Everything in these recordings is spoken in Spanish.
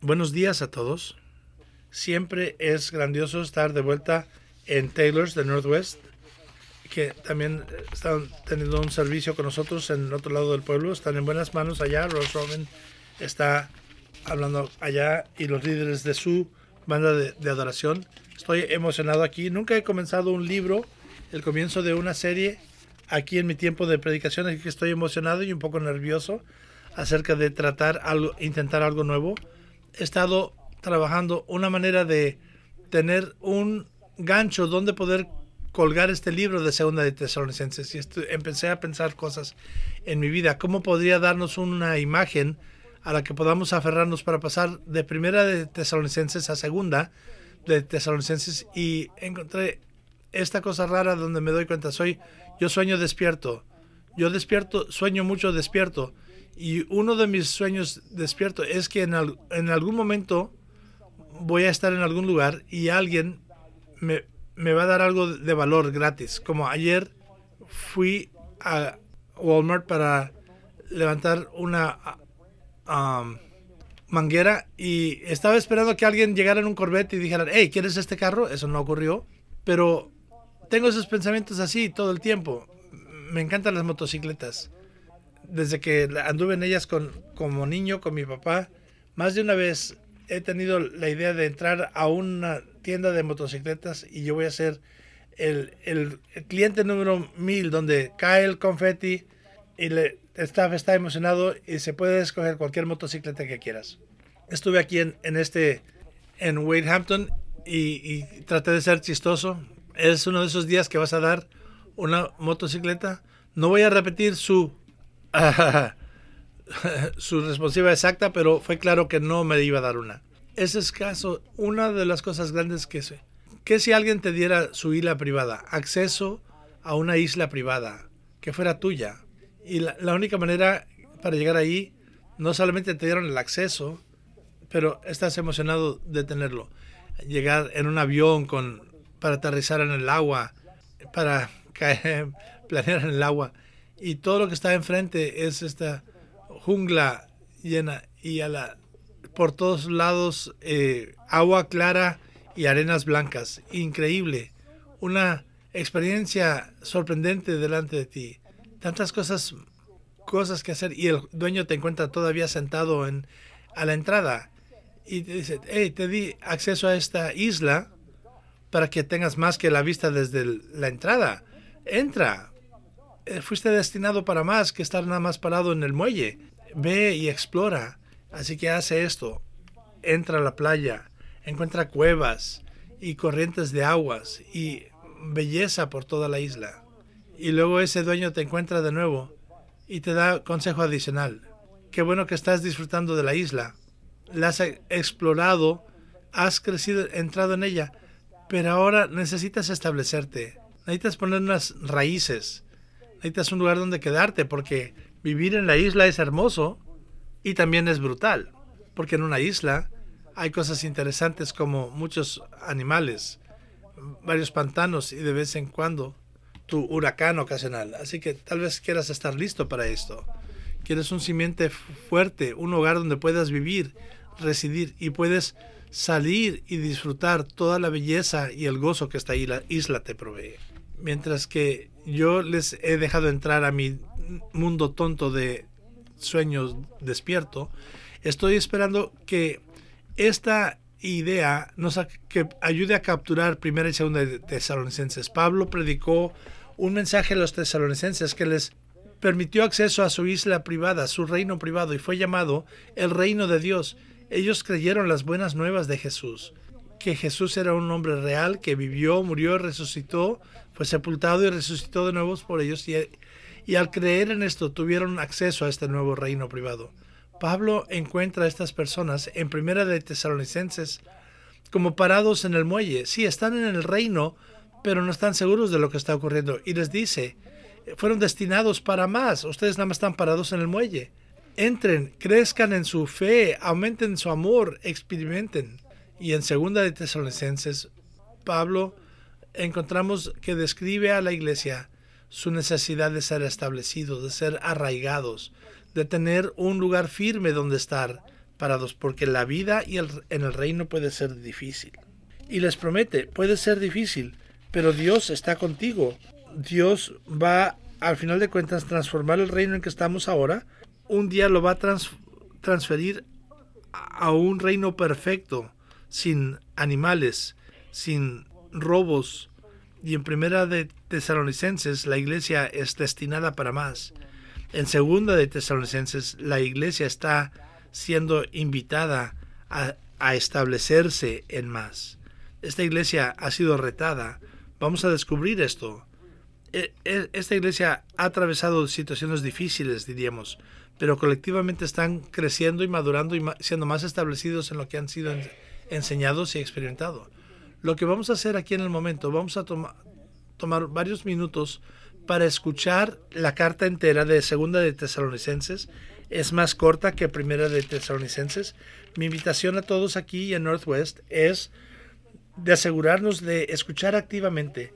Buenos días a todos. Siempre es grandioso estar de vuelta en Taylor's de Northwest, que también están teniendo un servicio con nosotros en el otro lado del pueblo. Están en buenas manos allá. Ross Robin está hablando allá y los líderes de su banda de adoración. Estoy emocionado aquí. Nunca he comenzado un libro, el comienzo de una serie aquí en mi tiempo de predicación, así que estoy emocionado y un poco nervioso acerca de intentar algo nuevo. He estado trabajando una manera de tener un gancho donde poder colgar este libro de Segunda de Tesalonicenses, y empecé a pensar cosas en mi vida, cómo podría darnos una imagen a la que podamos aferrarnos para pasar de Primera de Tesalonicenses a Segunda de Tesalonicenses, y encontré esta cosa rara donde me doy cuenta, yo sueño despierto, sueño mucho despierto, y uno de mis sueños despierto es que en algún momento voy a estar en algún lugar y alguien me va a dar algo de valor gratis. Como ayer fui a Walmart para levantar una manguera y estaba esperando que alguien llegara en un Corvette y dijera, hey, ¿quieres este carro? Eso no ocurrió, pero tengo esos pensamientos así todo el tiempo. Me encantan las motocicletas. Desde que anduve en ellas como niño con mi papá, más de una vez he tenido la idea de entrar a una tienda de motocicletas y yo voy a ser el cliente número 1000, donde cae el confeti y el staff está emocionado y se puede escoger cualquier motocicleta que quieras. Estuve aquí en Wadehampton y traté de ser chistoso. Es uno de esos días que vas a dar una motocicleta. No voy a repetir su responsiva exacta, pero fue claro que no me iba a dar una. Ese es caso, una de las cosas grandes que si alguien te diera su isla privada, acceso a una isla privada que fuera tuya, y la única manera para llegar ahí, no solamente te dieron el acceso, pero estás emocionado de tenerlo. Llegar en un avión para aterrizar en el agua, para planear en el agua, y todo lo que está enfrente es esta jungla llena y por todos lados agua clara y arenas blancas. Increíble. Una experiencia sorprendente delante de ti. Tantas cosas que hacer, y el dueño te encuentra todavía sentado a la entrada y te dice, hey, te di acceso a esta isla para que tengas más que la vista desde la entrada. Entra. Fuiste destinado para más que estar nada más parado en el muelle. Ve y explora. Así que hace esto. Entra a la playa, encuentra cuevas y corrientes de aguas y belleza por toda la isla. Y luego ese dueño te encuentra de nuevo y te da consejo adicional. Qué bueno que estás disfrutando de la isla. La has explorado, has crecido, entrado en ella, pero ahora necesitas establecerte. Necesitas poner unas raíces. Necesitas un lugar donde quedarte, porque vivir en la isla es hermoso y también es brutal, porque en una isla hay cosas interesantes como muchos animales, varios pantanos y de vez en cuando tu huracán ocasional. Así que tal vez quieras estar listo para esto. Quieres un simiente fuerte, un hogar donde puedas vivir, residir y puedes salir y disfrutar toda la belleza y el gozo que esta isla te provee. Mientras que yo les he dejado entrar a mi mundo tonto de sueños despierto, estoy esperando que esta idea que ayude a capturar Primera y Segunda de Tesalonicenses. Pablo predicó un mensaje a los tesalonicenses que les permitió acceso a su isla privada, su reino privado, y fue llamado el reino de Dios. Ellos creyeron las buenas nuevas de Jesús, que Jesús era un hombre real, que vivió, murió, resucitó, fue sepultado y resucitó de nuevo por ellos, y al creer en esto tuvieron acceso a este nuevo reino privado. Pablo encuentra a estas personas en Primera de Tesalonicenses como parados en el muelle. Sí, están en el reino, pero no están seguros de lo que está ocurriendo. Y les dice, fueron destinados para más. Ustedes nada más están parados en el muelle. Entren, crezcan en su fe, aumenten su amor, experimenten. Y en Segunda de Tesalonicenses, Pablo encontramos que describe a la iglesia su necesidad de ser establecidos, de ser arraigados, de tener un lugar firme donde estar parados, porque la vida en el reino puede ser difícil. Y les promete, puede ser difícil, pero Dios está contigo. Dios va, al final de cuentas, transformar el reino en que estamos ahora. Un día lo va a transferir a un reino perfecto, sin animales, sin robos. Y en Primera de Tesalonicenses la iglesia es destinada para más. En Segunda de Tesalonicenses la iglesia está siendo invitada a establecerse en más. Esta iglesia ha sido retada. Vamos a descubrir esto. Esta iglesia ha atravesado situaciones difíciles, diríamos, pero colectivamente están creciendo y madurando y siendo más establecidos en lo que han sido enseñados y experimentados. Lo que vamos a hacer aquí en el momento, vamos a tomar varios minutos para escuchar la carta entera de Segunda de Tesalonicenses. Es más corta que Primera de Tesalonicenses. Mi invitación a todos aquí en Northwest es de asegurarnos de escuchar activamente.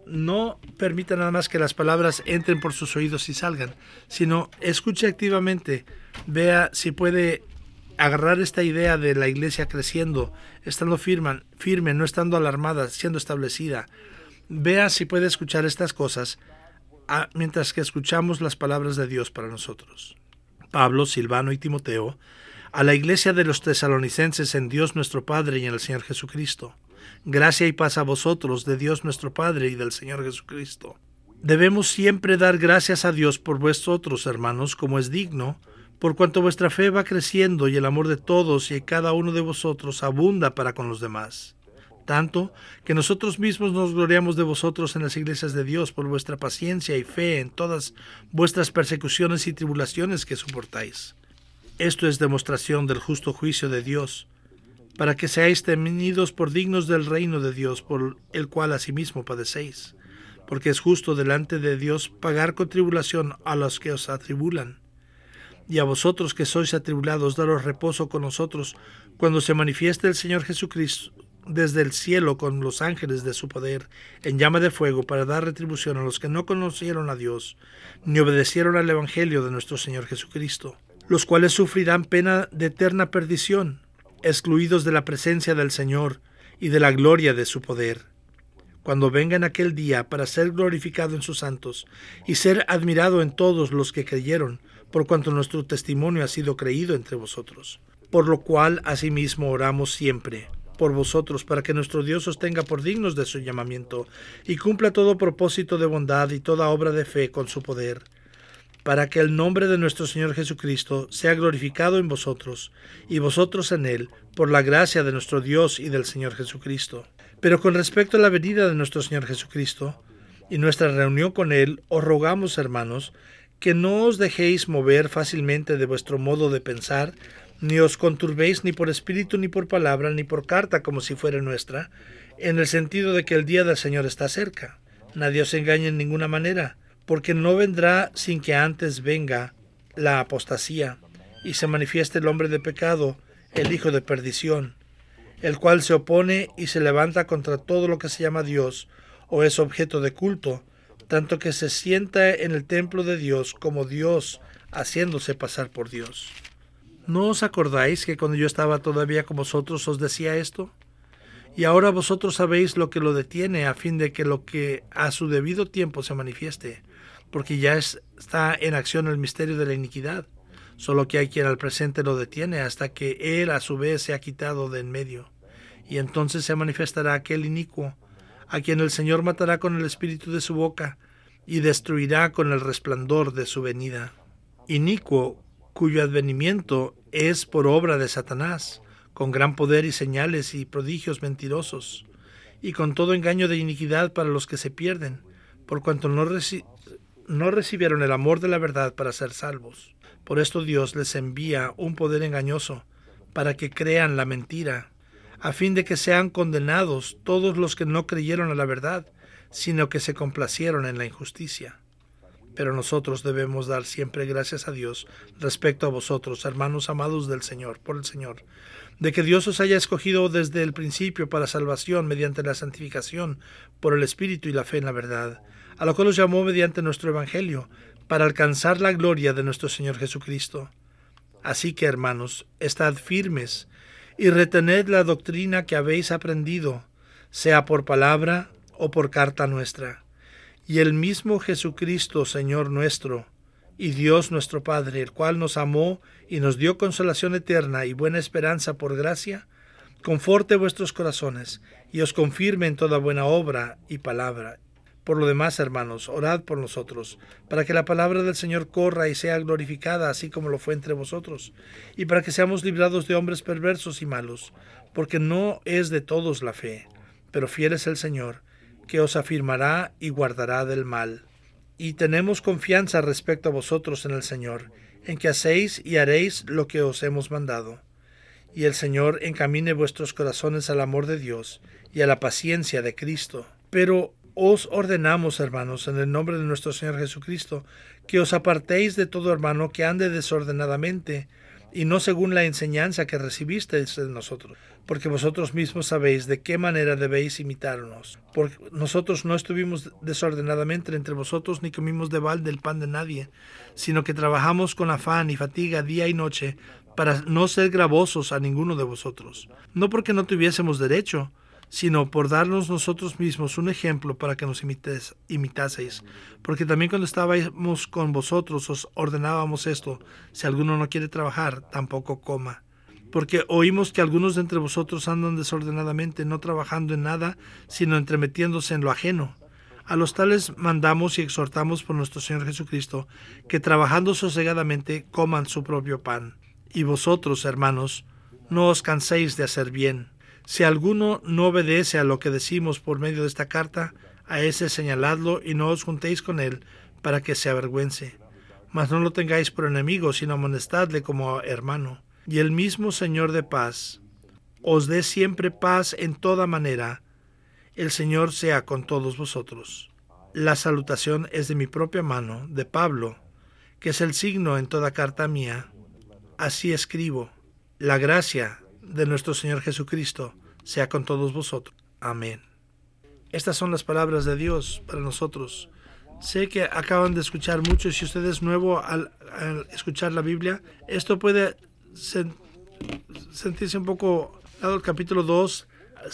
No permita nada más que las palabras entren por sus oídos y salgan, sino escuche activamente, vea si puede agarrar esta idea de la iglesia creciendo, estando firme, no estando alarmada, siendo establecida. Vea si puede escuchar estas cosas mientras que escuchamos las palabras de Dios para nosotros. Pablo, Silvano y Timoteo, a la iglesia de los tesalonicenses en Dios nuestro Padre y en el Señor Jesucristo. Gracia y paz a vosotros, de Dios nuestro Padre y del Señor Jesucristo. Debemos siempre dar gracias a Dios por vosotros, hermanos, como es digno, por cuanto vuestra fe va creciendo y el amor de todos y cada uno de vosotros abunda para con los demás. Tanto que nosotros mismos nos gloriamos de vosotros en las iglesias de Dios por vuestra paciencia y fe en todas vuestras persecuciones y tribulaciones que soportáis. Esto es demostración del justo juicio de Dios, para que seáis tenidos por dignos del reino de Dios, por el cual asimismo padecéis, porque es justo delante de Dios pagar con tribulación a los que os atribulan. Y a vosotros que sois atribulados, daros reposo con nosotros, cuando se manifieste el Señor Jesucristo desde el cielo con los ángeles de su poder, en llama de fuego, para dar retribución a los que no conocieron a Dios, ni obedecieron al Evangelio de nuestro Señor Jesucristo, los cuales sufrirán pena de eterna perdición, excluidos de la presencia del Señor y de la gloria de su poder, cuando venga en aquel día para ser glorificado en sus santos y ser admirado en todos los que creyeron, por cuanto nuestro testimonio ha sido creído entre vosotros. Por lo cual asimismo oramos siempre por vosotros, para que nuestro Dios os tenga por dignos de su llamamiento y cumpla todo propósito de bondad y toda obra de fe con su poder, para que el nombre de nuestro Señor Jesucristo sea glorificado en vosotros, y vosotros en Él, por la gracia de nuestro Dios y del Señor Jesucristo. Pero con respecto a la venida de nuestro Señor Jesucristo y nuestra reunión con Él, os rogamos, hermanos, que no os dejéis mover fácilmente de vuestro modo de pensar, ni os conturbéis ni por espíritu, ni por palabra, ni por carta como si fuera nuestra, en el sentido de que el día del Señor está cerca. Nadie os engañe en ninguna manera, porque no vendrá sin que antes venga la apostasía, y se manifieste el hombre de pecado, el hijo de perdición, el cual se opone y se levanta contra todo lo que se llama Dios, o es objeto de culto, tanto que se sienta en el templo de Dios como Dios, haciéndose pasar por Dios. ¿No os acordáis que cuando yo estaba todavía con vosotros os decía esto? Y ahora vosotros sabéis lo que lo detiene, a fin de que lo que a su debido tiempo se manifieste, porque ya está en acción el misterio de la iniquidad, solo que hay quien al presente lo detiene hasta que él a su vez se ha quitado de en medio, y entonces se manifestará aquel inicuo, a quien el Señor matará con el espíritu de su boca, y destruirá con el resplandor de su venida. Inicuo, cuyo advenimiento es por obra de Satanás, con gran poder y señales y prodigios mentirosos, y con todo engaño de iniquidad para los que se pierden, por cuanto no recibieron el amor de la verdad para ser salvos. Por esto Dios les envía un poder engañoso, para que crean la mentira, a fin de que sean condenados todos los que no creyeron a la verdad, sino que se complacieron en la injusticia. Pero nosotros debemos dar siempre gracias a Dios respecto a vosotros, hermanos amados del Señor, por el Señor, de que Dios os haya escogido desde el principio para salvación mediante la santificación por el Espíritu y la fe en la verdad, a lo cual os llamó mediante nuestro Evangelio, para alcanzar la gloria de nuestro Señor Jesucristo. Así que, hermanos, estad firmes y retened la doctrina que habéis aprendido, sea por palabra o por carta nuestra. Y el mismo Jesucristo, Señor nuestro, y Dios nuestro Padre, el cual nos amó y nos dio consolación eterna y buena esperanza por gracia, conforte vuestros corazones y os confirme en toda buena obra y palabra. Por lo demás, hermanos, orad por nosotros, para que la palabra del Señor corra y sea glorificada, así como lo fue entre vosotros, y para que seamos librados de hombres perversos y malos, porque no es de todos la fe, pero fiel es el Señor, que os afirmará y guardará del mal. Y tenemos confianza respecto a vosotros en el Señor, en que hacéis y haréis lo que os hemos mandado. Y el Señor encamine vuestros corazones al amor de Dios y a la paciencia de Cristo. Pero os ordenamos, hermanos, en el nombre de nuestro Señor Jesucristo, que os apartéis de todo hermano que ande desordenadamente, y no según la enseñanza que recibisteis de nosotros, porque vosotros mismos sabéis de qué manera debéis imitarnos. Porque nosotros no estuvimos desordenadamente entre vosotros, ni comimos de balde el pan de nadie, sino que trabajamos con afán y fatiga día y noche, para no ser gravosos a ninguno de vosotros, no porque no tuviésemos derecho, sino por darnos nosotros mismos un ejemplo para que nos imitaseis. Porque también cuando estábamos con vosotros os ordenábamos esto: si alguno no quiere trabajar, tampoco coma. Porque oímos que algunos de entre vosotros andan desordenadamente, no trabajando en nada, sino entremetiéndose en lo ajeno. A los tales mandamos y exhortamos por nuestro Señor Jesucristo, que trabajando sosegadamente coman su propio pan. Y vosotros, hermanos, no os canséis de hacer bien. Si alguno no obedece a lo que decimos por medio de esta carta, a ese señaladlo y no os juntéis con él para que se avergüence. Mas no lo tengáis por enemigo, sino amonestadle como hermano. Y el mismo Señor de paz os dé siempre paz en toda manera. El Señor sea con todos vosotros. La salutación es de mi propia mano, de Pablo, que es el signo en toda carta mía. Así escribo. La gracia de nuestro Señor Jesucristo sea con todos vosotros. Amén. Estas son las palabras de Dios para nosotros. Sé que acaban de escuchar mucho, y si usted es nuevo al escuchar la Biblia, esto puede sentirse un poco, dado el capítulo 2,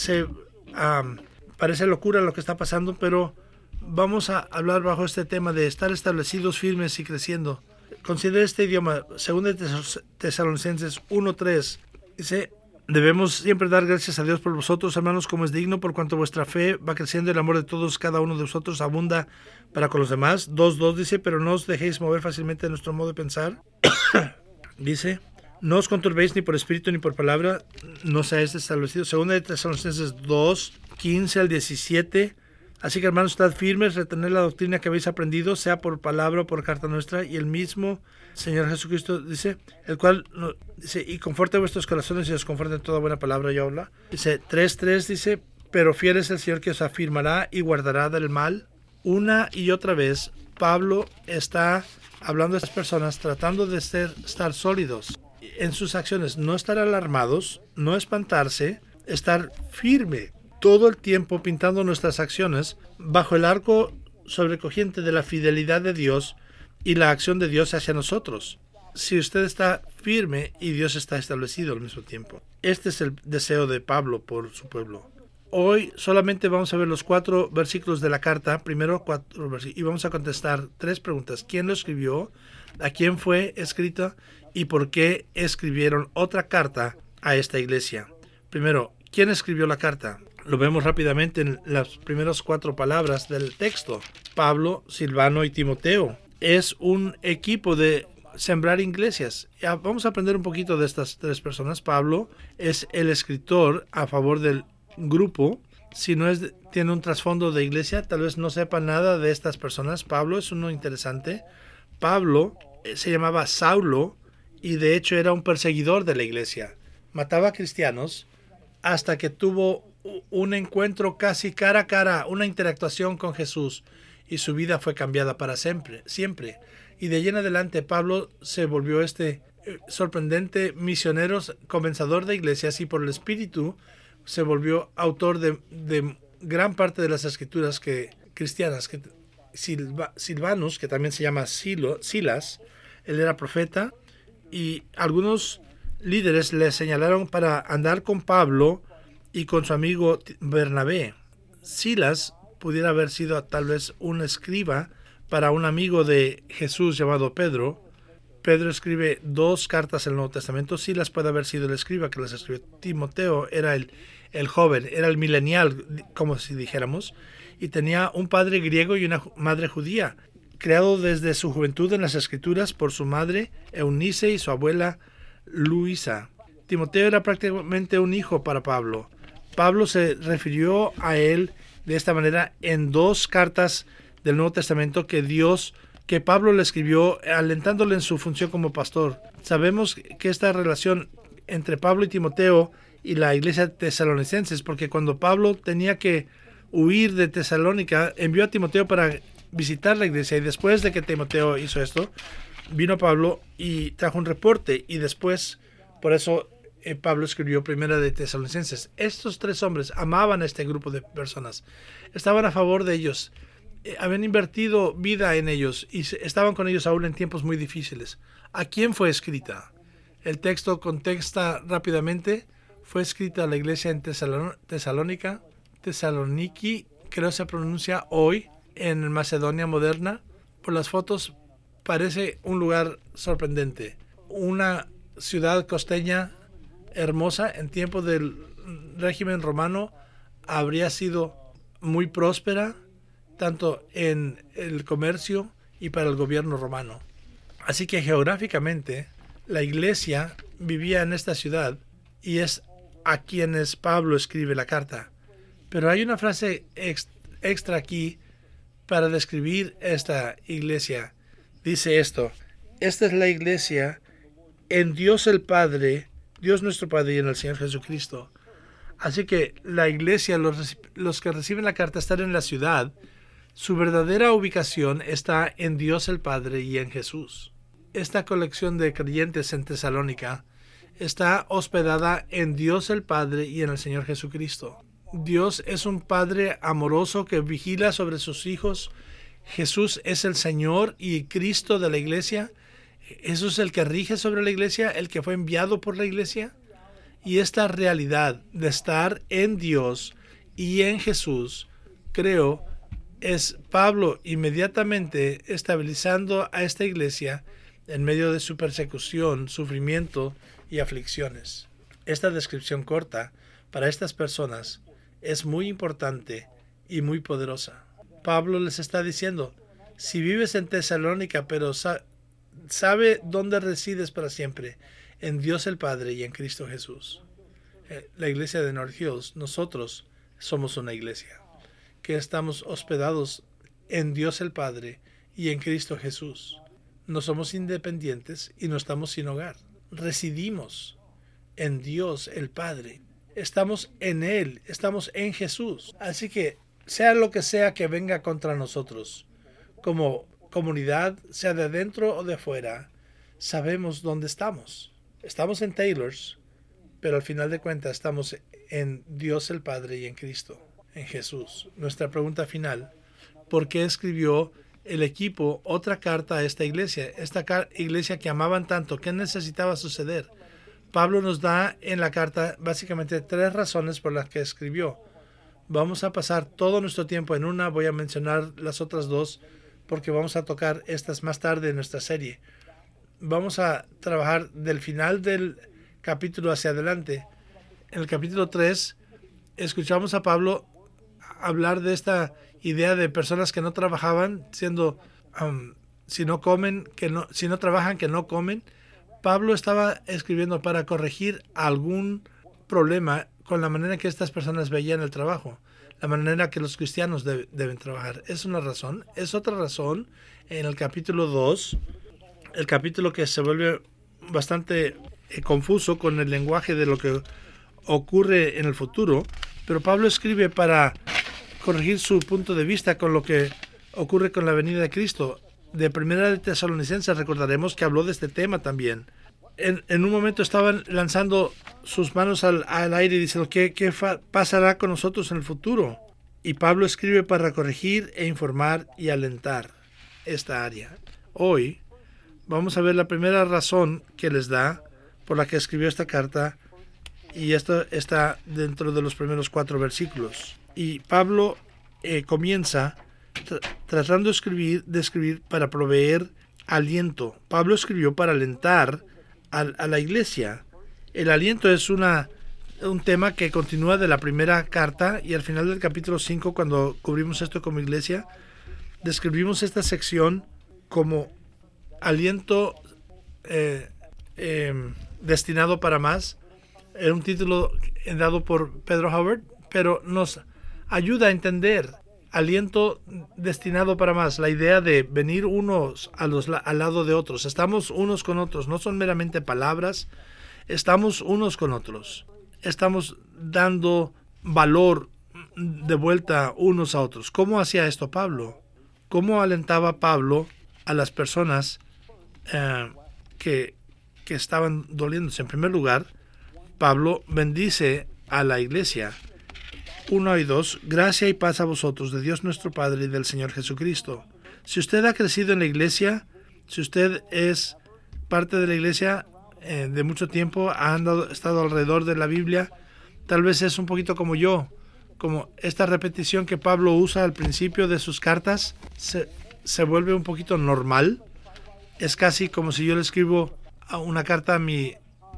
parece locura lo que está pasando, pero vamos a hablar bajo este tema de estar establecidos, firmes y creciendo. Considera este idioma, 2 Tesalonicenses 1:3, dice: debemos siempre dar gracias a Dios por vosotros, hermanos, como es digno, por cuanto vuestra fe va creciendo y el amor de todos, cada uno de vosotros, abunda para con los demás. 2:2 dice: pero no os dejéis mover fácilmente de nuestro modo de pensar. Dice: no os conturbéis ni por espíritu ni por palabra, no seáis establecidos. 2 Tesalonicenses 2:15 al 17. Así que, hermanos, estad firmes, retened la doctrina que habéis aprendido, sea por palabra o por carta nuestra, y el mismo Señor Jesucristo dice, el cual dice: y conforte vuestros corazones y os conforte en toda buena palabra y habla. Dice 3:3, dice: pero fiel es el Señor, que os afirmará y guardará del mal. Una y otra vez Pablo está hablando a estas personas, tratando de estar sólidos en sus acciones, no estar alarmados, no espantarse, estar firme todo el tiempo, pintando nuestras acciones bajo el arco sobrecogiente de la fidelidad de Dios y la acción de Dios hacia nosotros. Si usted está firme y Dios está establecido al mismo tiempo. Este es el deseo de Pablo por su pueblo. Hoy solamente vamos a ver los 4 versículos de la carta, primero 4 versículos, y vamos a contestar 3 preguntas. ¿Quién lo escribió? ¿A quién fue escrita? ¿Y por qué escribieron otra carta a esta iglesia? Primero, ¿quién escribió la carta? Lo vemos rápidamente en las primeras 4 palabras del texto. Pablo, Silvano y Timoteo. Es un equipo de sembrar iglesias. Ya vamos a aprender un poquito de estas 3 personas. Pablo es el escritor a favor del grupo. Si no tiene un trasfondo de iglesia, tal vez no sepa nada de estas personas. Pablo es uno interesante. Pablo se llamaba Saulo y de hecho era un perseguidor de la iglesia. Mataba a cristianos hasta que tuvo un encuentro casi cara a cara, una interactuación con Jesús, y su vida fue cambiada para siempre. Y de allí en adelante Pablo se volvió sorprendente misionero, comenzador de iglesias, y por el Espíritu se volvió autor de gran parte de las escrituras cristianas. Silvanus, que también se llama Silas, él era profeta, Y algunos líderes le señalaron para andar con Pablo y con su amigo Bernabé. Silas pudiera haber sido tal vez un escriba para un amigo de Jesús llamado Pedro. Pedro escribe 2 cartas en el Nuevo Testamento. Silas puede haber sido el escriba que las escribió. Timoteo era el joven, era el milenial, como si dijéramos, y tenía un padre griego y una madre judía, creado desde su juventud en las Escrituras por su madre Eunice y su abuela Luisa. Timoteo era prácticamente un hijo para Pablo. Pablo se refirió a él de esta manera en 2 cartas del Nuevo Testamento que Pablo le escribió alentándole en su función como pastor. Sabemos que esta relación entre Pablo y Timoteo y la iglesia de tesalonicenses, porque cuando Pablo tenía que huir de Tesalónica, envió a Timoteo para visitar la iglesia, y después de que Timoteo hizo esto, vino Pablo y trajo un reporte, y después, por eso Pablo escribió Primera de Tesalonicenses. Estos 3 hombres amaban a este grupo de personas, estaban a favor de ellos, habían invertido vida en ellos y estaban con ellos aún en tiempos muy difíciles. ¿A quién fue escrita? El texto contesta rápidamente. Fue escrita a la iglesia en Tesaloniki, creo se pronuncia hoy, en Macedonia moderna. Por las fotos parece un lugar sorprendente. Una ciudad costeña hermosa. En tiempos del régimen romano habría sido muy próspera, tanto en el comercio y para el gobierno romano. Así que geográficamente la iglesia vivía en esta ciudad y es a quienes Pablo escribe la carta. Pero hay una frase extra aquí para describir esta iglesia. Dice esto: esta es la iglesia en Dios el Padre, Dios nuestro Padre, y en el Señor Jesucristo. Así que la iglesia, los que reciben la carta están en la ciudad. Su verdadera ubicación está en Dios el Padre y en Jesús. Esta colección de creyentes en Tesalónica está hospedada en Dios el Padre y en el Señor Jesucristo. Dios es un Padre amoroso que vigila sobre sus hijos. Jesús es el Señor y Cristo de la iglesia. Jesús es el que rige sobre la iglesia, el que fue enviado por la iglesia. Y esta realidad de estar en Dios y en Jesús, creo, es Pablo inmediatamente estabilizando a esta iglesia en medio de su persecución, sufrimiento y aflicciones. Esta descripción corta para estas personas es muy importante y muy poderosa. Pablo les está diciendo: si vives en Tesalónica, pero sabe dónde resides para siempre, en Dios el Padre y en Cristo Jesús. La iglesia de North Hills, nosotros somos una iglesia que estamos hospedados en Dios el Padre y en Cristo Jesús. No somos independientes y no estamos sin hogar. Residimos en Dios el Padre. Estamos en Él, estamos en Jesús. Así que sea lo que sea que venga contra nosotros, como comunidad, sea de adentro o de afuera, sabemos dónde estamos. Estamos en Taylor's, pero al final de cuentas estamos en Dios el Padre y en Cristo, en Jesús. Nuestra pregunta final: ¿por qué escribió el equipo otra carta a esta iglesia? Esta iglesia que amaban tanto, ¿qué necesitaba suceder? Pablo nos da en la carta básicamente 3 razones por las que escribió. Vamos a pasar todo nuestro tiempo en una, voy a mencionar las otras 2 porque vamos a tocar estas más tarde en nuestra serie. Vamos a trabajar del final del capítulo hacia adelante. En el capítulo 3 escuchamos a Pablo hablar de esta idea de personas que no trabajaban, siendo si no trabajan, que no comen. Pablo estaba escribiendo para corregir algún problema con la manera que estas personas veían el trabajo, la manera que los cristianos deben trabajar. Es una razón. Es otra razón en el capítulo 2, el capítulo que se vuelve bastante confuso con el lenguaje de lo que ocurre en el futuro, pero Pablo escribe para corregir su punto de vista con lo que ocurre con la venida de Cristo. De Primera de Tesalonicenses recordaremos que habló de este tema también. En un momento estaban lanzando sus manos al aire y diciendo ¿qué pasará con nosotros en el futuro? Y Pablo escribe para corregir e informar y alentar esta área. Hoy Vamos a ver la primera razón que les da por la que escribió esta carta, y esto está dentro de los primeros 4 versículos. Y Pablo comienza tratando de escribir para proveer aliento. Pablo escribió para alentar a la iglesia. El aliento es un tema que continúa de la primera carta, y al final del capítulo 5, cuando cubrimos esto como iglesia, describimos esta sección como aliento destinado para más. Era un título dado por Pedro Howard, pero nos ayuda a entender aliento destinado para más, la idea de venir unos al lado de otros. Estamos unos con otros, no son meramente palabras, estamos unos con otros. Estamos dando valor de vuelta unos a otros. ¿Cómo hacía esto Pablo? ¿Cómo alentaba Pablo a las personas que estaban doliéndose? En primer lugar, Pablo bendice a la iglesia. 1 y 2, gracia y paz a vosotros, de Dios nuestro Padre y del Señor Jesucristo. Si usted ha crecido en la iglesia, si usted es parte de la iglesia de mucho tiempo, ha estado alrededor de la Biblia, tal vez es un poquito como yo, como esta repetición que Pablo usa al principio de sus cartas, se vuelve un poquito normal. Es casi como si yo le escribo una carta a mi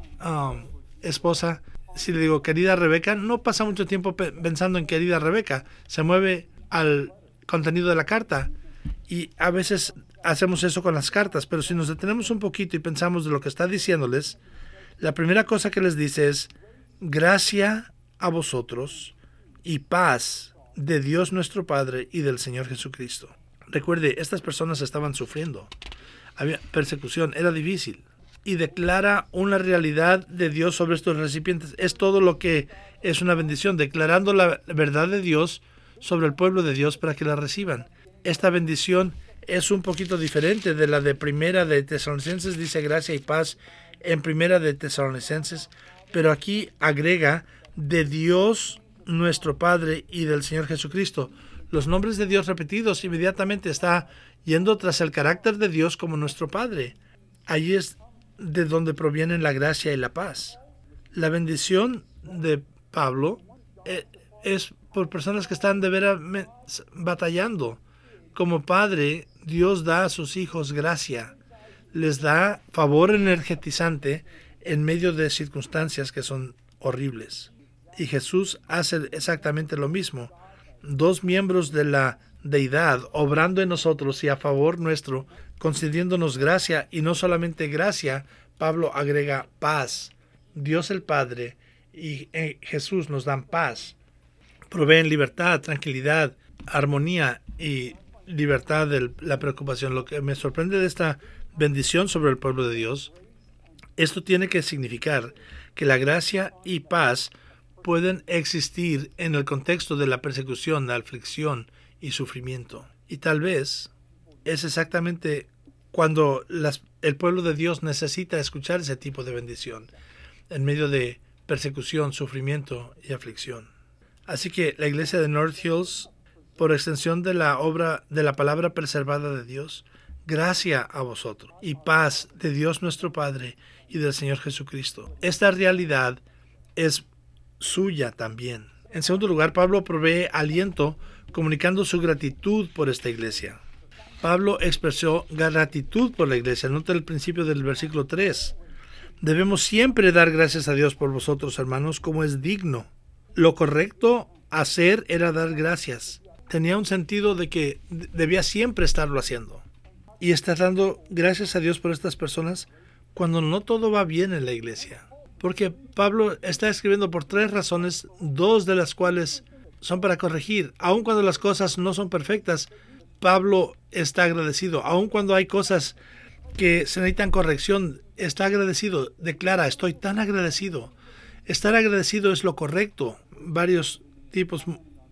esposa. Si le digo querida Rebeca, no pasa mucho tiempo pensando en querida Rebeca, se mueve al contenido de la carta, y a veces hacemos eso con las cartas. Pero si nos detenemos un poquito y pensamos de lo que está diciéndoles, la primera cosa que les dice es gracia a vosotros y paz de Dios nuestro Padre y del Señor Jesucristo. Recuerde, estas personas estaban sufriendo, había persecución, era difícil, y declara una realidad de Dios sobre estos recipientes. Es todo lo que es una bendición, declarando la verdad de Dios sobre el pueblo de Dios para que la reciban. Esta bendición es un poquito diferente de la de Primera de Tesalonicenses. Dice gracia y paz en Primera de Tesalonicenses, pero aquí agrega de Dios nuestro Padre y del Señor Jesucristo. Los nombres de Dios repetidos, inmediatamente está yendo tras el carácter de Dios como nuestro Padre. Allí es de donde provienen la gracia y la paz. La bendición de Pablo es por personas que están de veras batallando. Como padre, Dios da a sus hijos gracia, les da favor energetizante en medio de circunstancias que son horribles. Y Jesús hace exactamente lo mismo. 2 miembros de la deidad obrando en nosotros y a favor nuestro, concediéndonos gracia, y no solamente gracia, Pablo agrega paz. Dios el Padre y Jesús nos dan paz. Proveen libertad, tranquilidad, armonía y libertad de la preocupación. Lo que me sorprende de esta bendición sobre el pueblo de Dios, esto tiene que significar que la gracia y paz pueden existir en el contexto de la persecución, la aflicción y sufrimiento. Y tal vez es exactamente cuando el pueblo de Dios necesita escuchar ese tipo de bendición, en medio de persecución, sufrimiento y aflicción. Así que la iglesia de North Hills, por extensión de la obra de la palabra preservada de Dios, gracia a vosotros y paz de Dios nuestro Padre y del Señor Jesucristo. Esta realidad es suya también. En segundo lugar, Pablo provee aliento comunicando su gratitud por esta iglesia. Pablo expresó gratitud por la iglesia. Nota el principio del versículo 3. Debemos siempre dar gracias a Dios por vosotros, hermanos, como es digno. Lo correcto hacer era dar gracias. Tenía un sentido de que debía siempre estarlo haciendo. Y está dando gracias a Dios por estas personas cuando no todo va bien en la iglesia. Porque Pablo está escribiendo por 3 razones, 2 de las cuales son para corregir. Aun cuando las cosas no son perfectas, Pablo está agradecido. Aun cuando hay cosas que se necesitan corrección, está agradecido. Declara, estoy tan agradecido. Estar agradecido es lo correcto. Varios tipos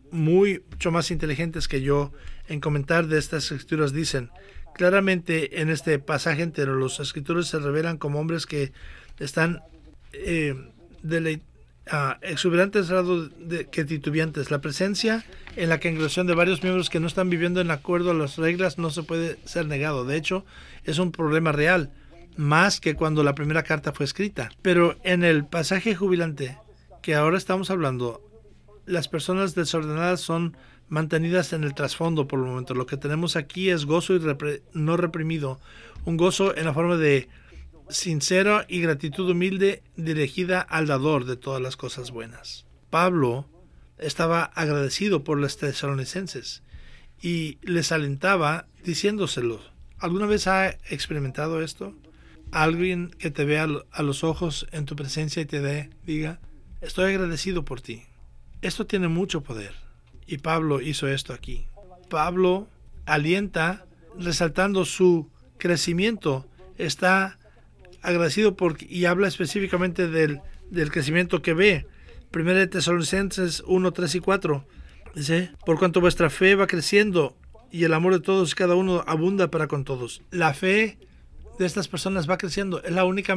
mucho más inteligentes que yo en comentar de estas escrituras dicen, claramente en este pasaje entero, los escritores se revelan como hombres que están exuberantes grado que titubeantes. La presencia en la congregación de varios miembros que no están viviendo en acuerdo a las reglas no se puede ser negado. De hecho, es un problema real, más que cuando la primera carta fue escrita. Pero en el pasaje jubilante que ahora estamos hablando, las personas desordenadas son mantenidas en el trasfondo por el momento. Lo que tenemos aquí es gozo no reprimido, un gozo en la forma de sincera y gratitud humilde dirigida al dador de todas las cosas buenas. Pablo estaba agradecido por los tesalonicenses y les alentaba diciéndoselo. ¿Alguna vez ha experimentado esto? Alguien que te vea a los ojos en tu presencia y te diga, estoy agradecido por ti. Esto tiene mucho poder. Y Pablo hizo esto aquí. Pablo alienta resaltando su crecimiento. Está agradecido y habla específicamente del crecimiento que ve. 1 Tesalonicenses 1, 3 y 4. Dice, por cuanto vuestra fe va creciendo y el amor de todos y cada uno abunda para con todos. La fe de estas personas va creciendo. Es la única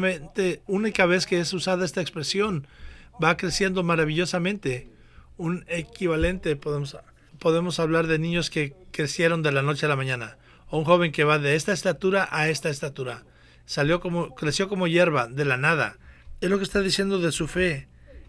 vez que es usada esta expresión. Va creciendo maravillosamente. Un equivalente, podemos hablar de niños que crecieron de la noche a la mañana. O un joven que va de esta estatura a esta estatura. Creció como hierba de la nada. Es lo que está diciendo de su fe.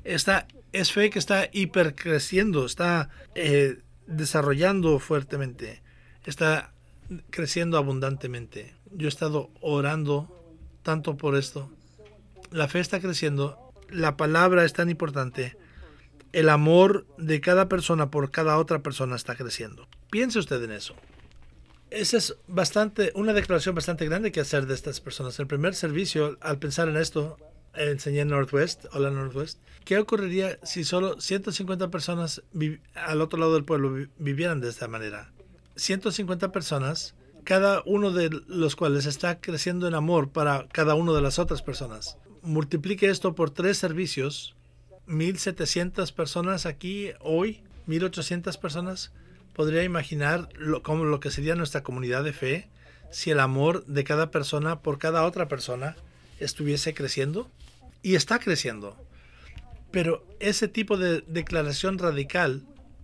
Es fe que está hipercreciendo, está desarrollando fuertemente, está creciendo abundantemente. Yo he estado orando tanto por esto. La fe está creciendo, la palabra es tan importante, el amor de cada persona por cada otra persona está creciendo. Piense usted en eso. Esa es una declaración bastante grande que hacer de estas personas. El primer servicio, al pensar en esto, enseñé en Hola Northwest, ¿qué ocurriría si solo 150 personas al otro lado del pueblo vivieran de esta manera? 150 personas, cada uno de los cuales está creciendo en amor para cada una de las otras personas. Multiplique esto por 3 servicios, 1,700 personas aquí hoy, 1,800 personas. ¿Podría imaginar como lo que sería nuestra comunidad de fe si el amor de cada persona por cada otra persona estuviese creciendo? Y está creciendo. Pero ese tipo de declaración radical,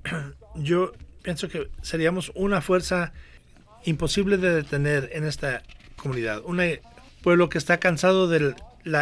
yo pienso que seríamos una fuerza imposible de detener en esta comunidad. Un pueblo que está cansado de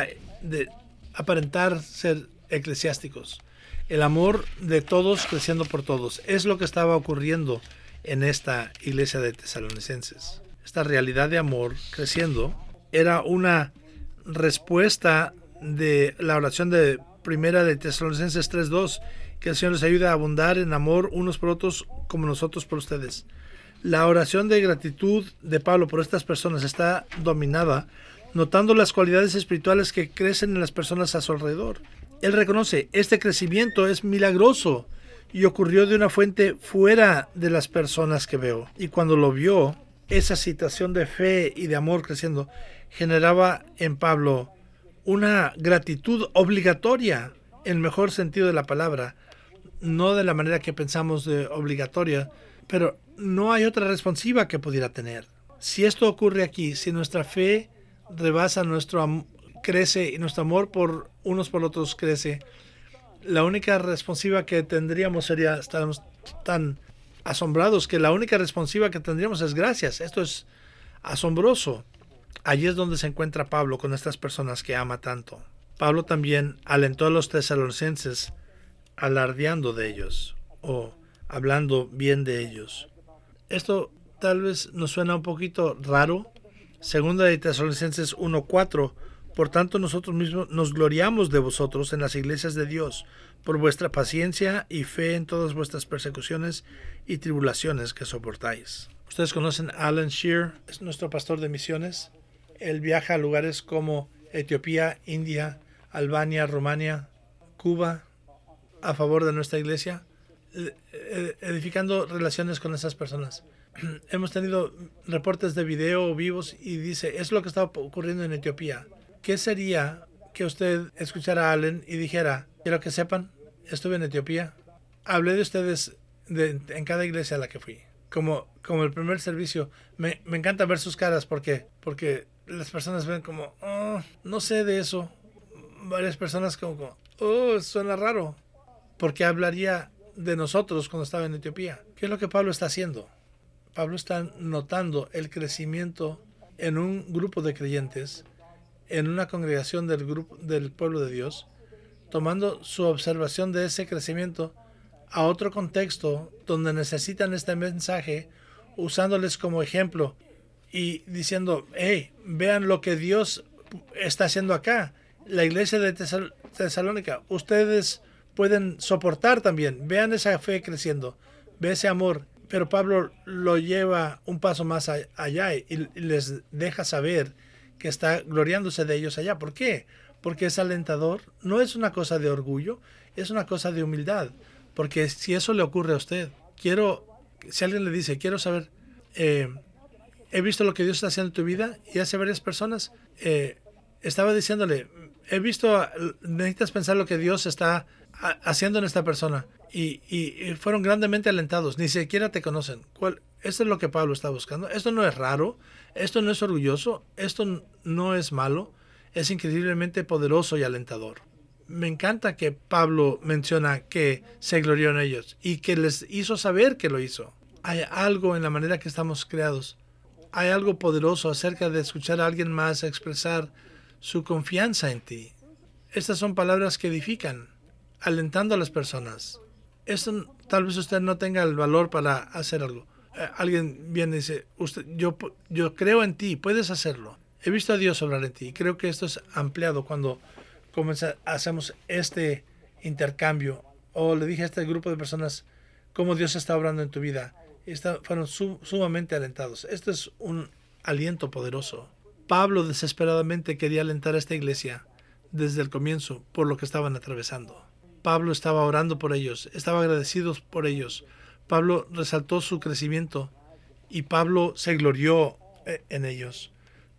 aparentar ser eclesiásticos. El amor de todos creciendo por todos. Es lo que estaba ocurriendo en esta iglesia de Tesalonicenses. Esta realidad de amor creciendo era una respuesta de la oración de primera de Tesalonicenses 3:2, que el Señor les ayude a abundar en amor unos por otros como nosotros por ustedes. La oración de gratitud de Pablo por estas personas está dominada, notando las cualidades espirituales que crecen en las personas a su alrededor. Él reconoce, este crecimiento es milagroso y ocurrió de una fuente fuera de las personas que veo. Y cuando lo vio, esa situación de fe y de amor creciendo generaba en Pablo una gratitud obligatoria, en el mejor sentido de la palabra, no de la manera que pensamos de obligatoria, pero no hay otra responsiva que pudiera tener. Si esto ocurre aquí, si nuestra fe rebasa crece y nuestro amor por unos por otros crece, la única responsiva que tendríamos sería, estaremos tan asombrados que la única responsiva que tendríamos es gracias. Esto es asombroso. Allí es donde se encuentra Pablo con estas personas que ama tanto. Pablo también alentó a los tesalonicenses alardeando de ellos o hablando bien de ellos. Esto tal vez nos suena un poquito raro. Segunda de Tesalonicenses 1:4. Por tanto, nosotros mismos nos gloriamos de vosotros en las iglesias de Dios, por vuestra paciencia y fe en todas vuestras persecuciones y tribulaciones que soportáis. Ustedes conocen a Alan Shear, es nuestro pastor de misiones. Él viaja a lugares como Etiopía, India, Albania, Rumania, Cuba, a favor de nuestra iglesia, edificando relaciones con esas personas. Hemos tenido reportes de video vivos y dice, es lo que está ocurriendo en Etiopía. ¿Qué sería que usted escuchara a Allen y dijera, quiero que sepan, estuve en Etiopía, hablé de ustedes en cada iglesia a la que fui? Como el primer servicio, me encanta ver sus caras porque las personas ven como, no sé de eso. Varias personas como, Oh, suena raro. ¿Por qué hablaría de nosotros cuando estaba en Etiopía? ¿Qué es lo que Pablo está haciendo? Pablo está notando el crecimiento en un grupo de creyentes, en una congregación del grupo del pueblo de Dios, tomando su observación de ese crecimiento a otro contexto donde necesitan este mensaje, usándoles como ejemplo y diciendo, hey, vean lo que Dios está haciendo acá. La iglesia de Tesalónica, ustedes pueden soportar también. Vean esa fe creciendo, ve ese amor. Pero Pablo lo lleva un paso más allá y les deja saber que está gloriándose de ellos allá. ¿Por qué? Porque es alentador. No es una cosa de orgullo, es una cosa de humildad. Porque si eso le ocurre a usted, si alguien le dice, quiero saber, he visto lo que Dios está haciendo en tu vida, y hace varias personas estaba diciéndole, necesitas pensar lo que Dios está haciendo en esta persona. Y fueron grandemente alentados, ni siquiera te conocen. Esto es lo que Pablo está buscando. Esto no es raro, esto no es orgulloso, esto no es malo, es increíblemente poderoso y alentador. Me encanta que Pablo menciona que se glorió en ellos y que les hizo saber que lo hizo. Hay algo en la manera que estamos creados. Hay algo poderoso acerca de escuchar a alguien más expresar su confianza en ti. Estas son palabras que edifican, alentando a las personas. Esto tal vez usted no tenga el valor para hacer algo. Alguien viene y dice, yo creo en ti, puedes hacerlo. He visto a Dios obrar en ti y creo que esto es ampliado cuando hacemos este intercambio. O le dije a este grupo de personas cómo Dios está obrando en tu vida. Y fueron sumamente alentados. Esto es un aliento poderoso. Pablo desesperadamente quería alentar a esta iglesia desde el comienzo por lo que estaban atravesando. Pablo estaba orando por ellos, estaba agradecido por ellos. Pablo resaltó su crecimiento y Pablo se glorió en ellos.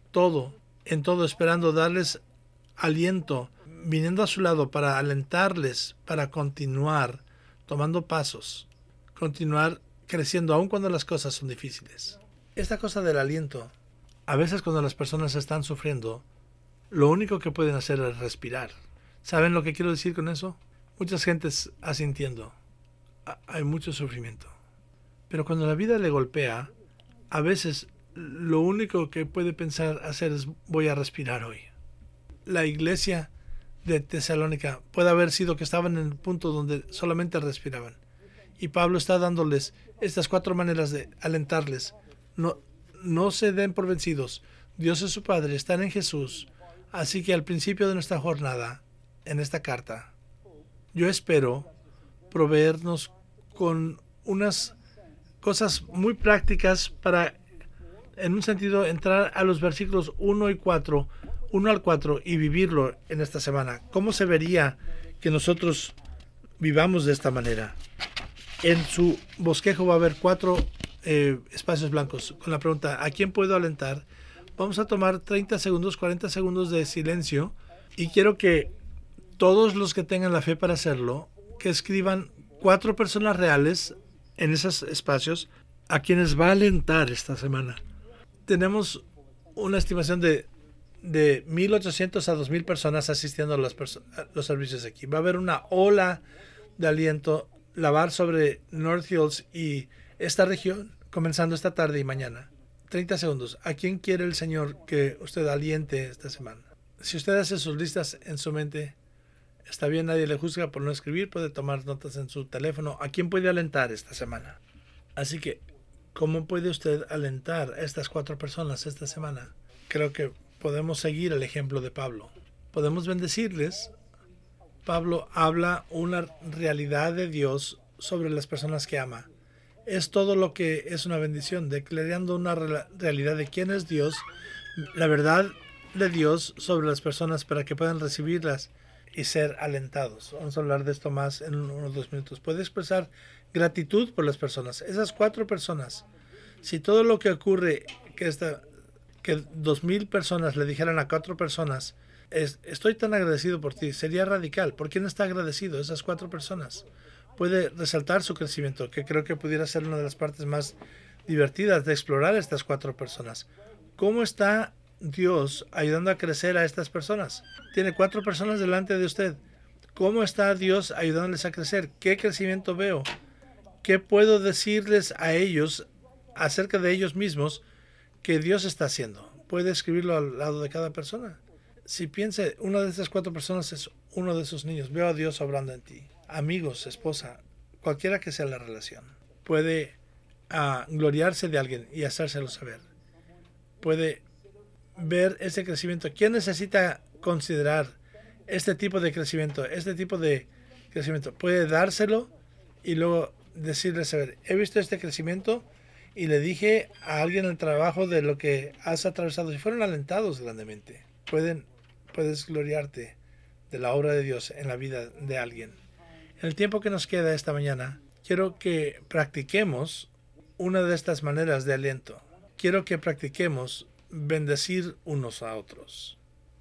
En todo esperando darles aliento, viniendo a su lado para alentarles, para continuar tomando pasos, continuar creciendo aun cuando las cosas son difíciles. Esta cosa del aliento, a veces cuando las personas están sufriendo, lo único que pueden hacer es respirar. ¿Saben lo que quiero decir con eso? Muchas gentes asintiendo. Hay mucho sufrimiento. Pero cuando la vida le golpea, a veces lo único que puede pensar hacer es voy a respirar hoy. La iglesia de Tesalónica puede haber sido que estaban en el punto donde solamente respiraban. Y Pablo está dándoles estas 4 maneras de alentarles. No se den por vencidos. Dios es su Padre, están en Jesús. Así que al principio de nuestra jornada, en esta carta, yo espero proveernos con unas cosas muy prácticas para, en un sentido, entrar a los versículos 1 al 4 y vivirlo en esta semana. ¿Cómo se vería que nosotros vivamos de esta manera? En su bosquejo va a haber 4 espacios blancos con la pregunta, ¿a quién puedo alentar? Vamos a tomar 30 segundos, 40 segundos de silencio y quiero que todos los que tengan la fe para hacerlo, que escriban 4 personas reales en esos espacios a quienes va a alentar esta semana. Tenemos una estimación de 1,800 a 2,000 personas asistiendo a los servicios aquí. Va a haber una ola de aliento, lavar sobre North Hills y esta región, comenzando esta tarde y mañana. 30 segundos. ¿A quién quiere el Señor que usted aliente esta semana? Si usted hace sus listas en su mente, está bien, nadie le juzga por no escribir, puede tomar notas en su teléfono. ¿A quién puede alentar esta semana? Así que, ¿cómo puede usted alentar a estas 4 personas esta semana? Creo que podemos seguir el ejemplo de Pablo. Podemos bendecirles. Pablo habla una realidad de Dios sobre las personas que ama. Es todo lo que es una bendición, declarando una realidad de quién es Dios, la verdad de Dios sobre las personas para que puedan recibirlas y ser alentados. Vamos a hablar de esto más en unos 2 minutos. Puede expresar gratitud por las personas. Esas 4 personas, si todo lo que ocurre, que 2,000 personas le dijeran a 4 personas, estoy tan agradecido por ti, sería radical. ¿Por quién está agradecido? Esas 4 personas. Puede resaltar su crecimiento, que creo que pudiera ser una de las partes más divertidas de explorar estas 4 personas. ¿Cómo está Dios ayudando a crecer a estas personas? Tiene 4 personas delante de usted. ¿Cómo está Dios ayudándoles a crecer? ¿Qué crecimiento veo? ¿Qué puedo decirles a ellos acerca de ellos mismos que Dios está haciendo? Puede escribirlo al lado de cada persona. Si piense, una de estas 4 personas es uno de esos niños. Veo a Dios obrando en ti. Amigos, esposa, cualquiera que sea la relación. Puede gloriarse de alguien y hacérselo saber. Puede ver ese crecimiento. ¿Quién necesita considerar este tipo de crecimiento? Puede dárselo y luego decirle, saber, he visto este crecimiento y le dije a alguien en el trabajo de lo que has atravesado y fueron alentados grandemente. Puedes gloriarte de la obra de Dios en la vida de alguien. En el tiempo que nos queda esta mañana, quiero que practiquemos una de estas maneras de aliento. Quiero que practiquemos bendecir unos a otros.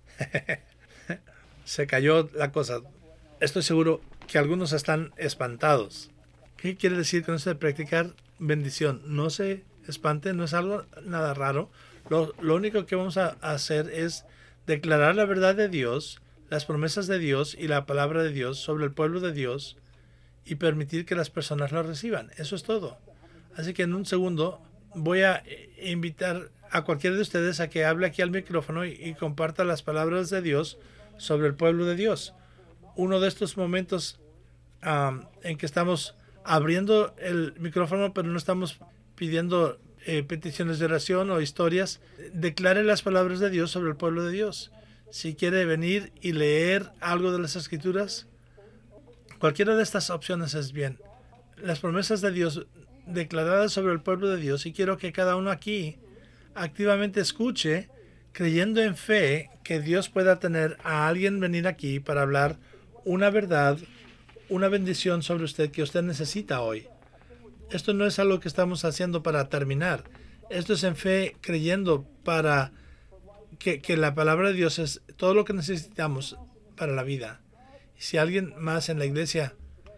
Se cayó la cosa. Estoy seguro que algunos están espantados. ¿Qué quiere decir con eso de practicar bendición? No se espanten, no es algo nada raro. Lo único que vamos a hacer es declarar la verdad de Dios, las promesas de Dios y la palabra de Dios sobre el pueblo de Dios y permitir que las personas lo reciban. Eso es todo. Así que en un segundo voy a invitar a cualquiera de ustedes a que hable aquí al micrófono y comparta las palabras de Dios sobre el pueblo de Dios. Uno de estos momentos en que estamos abriendo el micrófono, pero no estamos pidiendo peticiones de oración o historias. Declare las palabras de Dios sobre el pueblo de Dios. Si quiere venir y leer algo de las Escrituras, cualquiera de estas opciones es bien. Las promesas de Dios declaradas sobre el pueblo de Dios, y quiero que cada uno aquí activamente escuche, creyendo en fe que Dios pueda tener a alguien venir aquí para hablar una verdad, una bendición sobre usted que usted necesita hoy. Esto no es algo que estamos haciendo para terminar. Esto es en fe, creyendo para que la palabra de Dios es todo lo que necesitamos para la vida. Si alguien más en la iglesia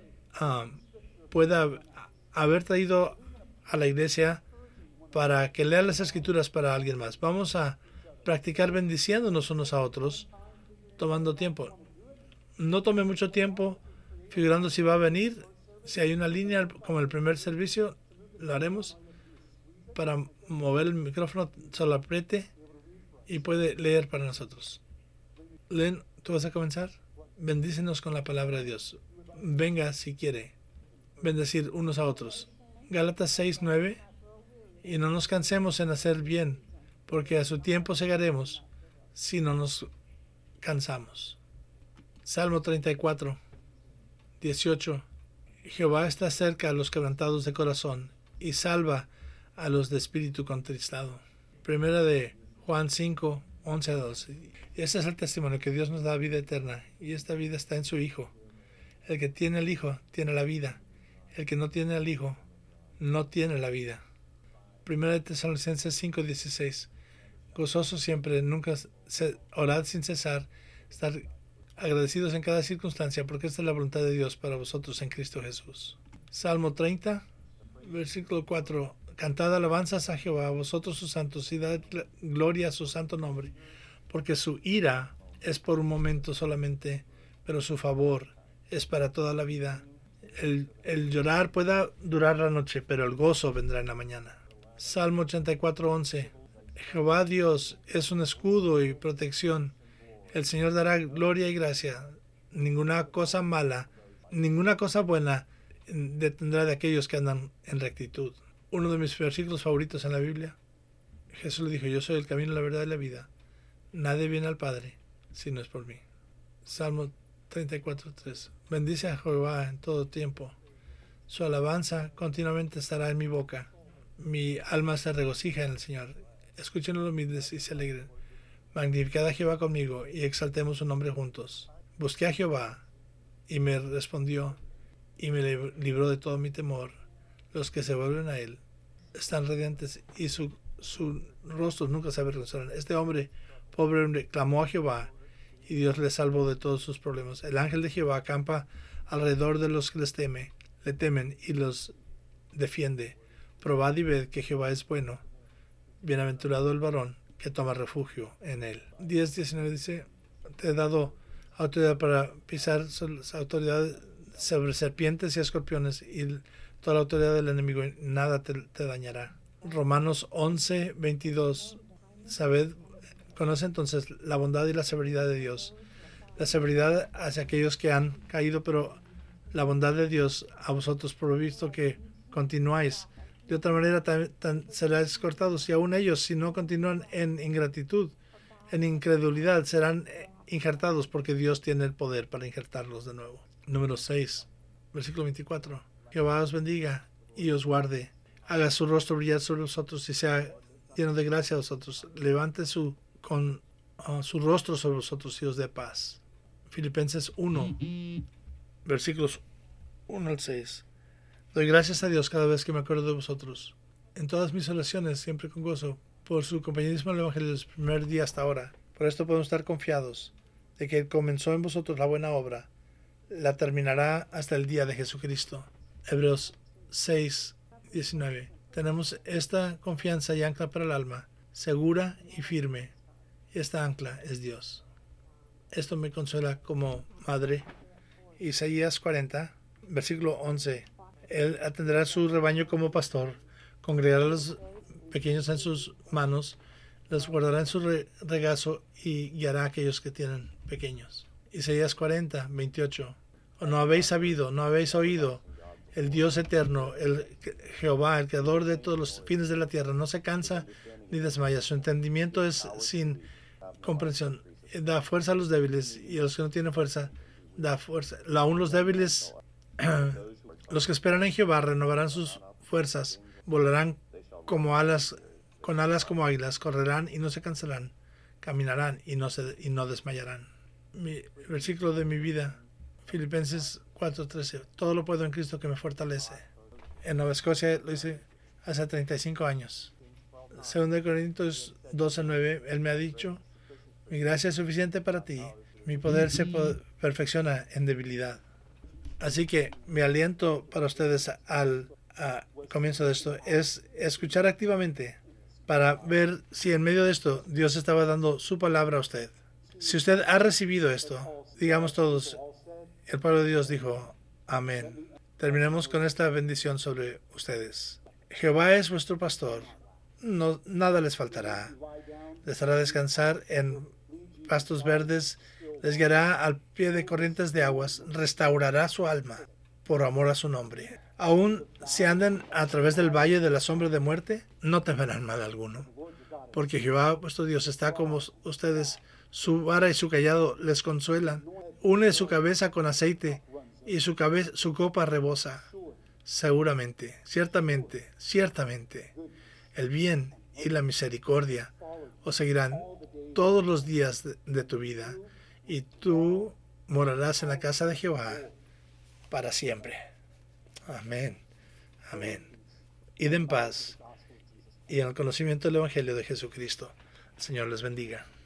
pueda haber traído a la iglesia para que lea las Escrituras para alguien más. Vamos a practicar bendiciéndonos unos a otros, tomando tiempo. No tome mucho tiempo figurando si va a venir. Si hay una línea como el primer servicio, lo haremos. Para mover el micrófono, solo apriete y puede leer para nosotros. Len, ¿tú vas a comenzar? Bendícenos con la palabra de Dios. Venga si quiere bendecir unos a otros. Gálatas 6:9. Y no nos cansemos en hacer bien, porque a su tiempo segaremos si no nos cansamos. Salmo 34:18. Jehová está cerca a los quebrantados de corazón y salva a los de espíritu contristado. Primera de Juan 5:11-12. Este es el testimonio que Dios nos da vida eterna, y esta vida está en su Hijo. El que tiene el Hijo tiene la vida. El que no tiene al Hijo no tiene la vida. Primera de Tesalonicenses 5:16. Gozoso siempre, nunca orad sin cesar, estar agradecidos en cada circunstancia, porque esta es la voluntad de Dios para vosotros en Cristo Jesús. Salmo 30, versículo 4. Cantad alabanzas a Jehová, a vosotros sus santos, y dad gloria a su santo nombre, porque su ira es por un momento solamente, pero su favor es para toda la vida. El llorar pueda durar la noche, pero el gozo vendrá en la mañana. Salmo 84:11. Jehová Dios es un escudo y protección. El Señor dará gloria y gracia. Ninguna cosa mala, ninguna cosa buena detendrá de aquellos que andan en rectitud. Uno de mis versículos favoritos en la Biblia. Jesús le dijo, yo soy el camino, la verdad y la vida. Nadie viene al Padre si no es por mí. Salmo 34:3. Bendice a Jehová en todo tiempo. Su alabanza continuamente estará en mi boca. Mi alma se regocija en el Señor. Escuchen los humildes y se alegren. Magnificad a Jehová conmigo y exaltemos su nombre juntos. Busqué a Jehová y me respondió y me libró de todo mi temor. Los que se vuelven a él están radiantes y sus rostros nunca se avergonzarán. Este hombre, pobre hombre, clamó a Jehová y Dios le salvó de todos sus problemas. El ángel de Jehová acampa alrededor de los que le temen y los defiende. Probad y ved que Jehová es bueno. Bienaventurado el varón que toma refugio en él. 10:19 dice, te he dado autoridad para pisar autoridad sobre serpientes y escorpiones y toda la autoridad del enemigo, y nada te dañará. Romanos 11:22. Sabed, conoce entonces la bondad y la severidad de Dios. La severidad hacia aquellos que han caído, pero la bondad de Dios a vosotros, por visto que continuáis. De otra manera seráis cortados, y aún ellos, si no continúan en ingratitud, en incredulidad, serán injertados, porque Dios tiene el poder para injertarlos de nuevo. Número 6, versículo 24. Jehová os bendiga y os guarde. Haga su rostro brillar sobre vosotros y sea lleno de gracia a vosotros. Levante su rostro sobre vosotros y os dé paz. Filipenses 1, versículos 1 al 6. Doy gracias a Dios cada vez que me acuerdo de vosotros. En todas mis oraciones, siempre con gozo, por su compañerismo en el Evangelio desde el primer día hasta ahora. Por esto podemos estar confiados de que comenzó en vosotros la buena obra, la terminará hasta el día de Jesucristo. Hebreos 6:19. Tenemos esta confianza y ancla para el alma, segura y firme. Y esta ancla es Dios. Esto me consuela como madre. Isaías 40, versículo 11. Él atenderá su rebaño como pastor, congregará a los pequeños en sus manos, los guardará en su regazo y guiará a aquellos que tienen pequeños. Isaías 40, 28. ¿O no habéis sabido, no habéis oído? El Dios eterno, el Jehová, el creador de todos los fines de la tierra, no se cansa ni desmaya. Su entendimiento es sin comprensión. Da fuerza a los débiles, y a los que no tienen fuerza da fuerza. Aún los débiles, los que esperan en Jehová, renovarán sus fuerzas, volarán como alas, con alas como águilas, correrán y no se cansarán, caminarán y no desmayarán. Mi versículo de mi vida, Filipenses 4:13. Todo lo puedo en Cristo que me fortalece. En Nueva Escocia lo hice hace 35 años. 2 Corintios 12:9. Él me ha dicho: mi gracia es suficiente para ti. Mi poder se perfecciona en debilidad. Así que mi aliento para ustedes al comienzo de esto es escuchar activamente para ver si en medio de esto Dios estaba dando su palabra a usted. Si usted ha recibido esto, digamos todos, el pueblo de Dios dijo, amén. Terminemos con esta bendición sobre ustedes. Jehová es vuestro pastor, nada les faltará. Les hará descansar en pastos verdes, les guiará al pie de corrientes de aguas, restaurará su alma por amor a su nombre. Aun si andan a través del valle de la sombra de muerte, no temerán mal alguno, porque Jehová vuestro Dios está con ustedes, su vara y su cayado les consuelan. Une su cabeza con aceite y su copa rebosa. Seguramente, ciertamente, el bien y la misericordia os seguirán todos los días de tu vida, y tú morarás en la casa de Jehová para siempre. Amén. Amén. Id en paz y en el conocimiento del Evangelio de Jesucristo. El Señor les bendiga.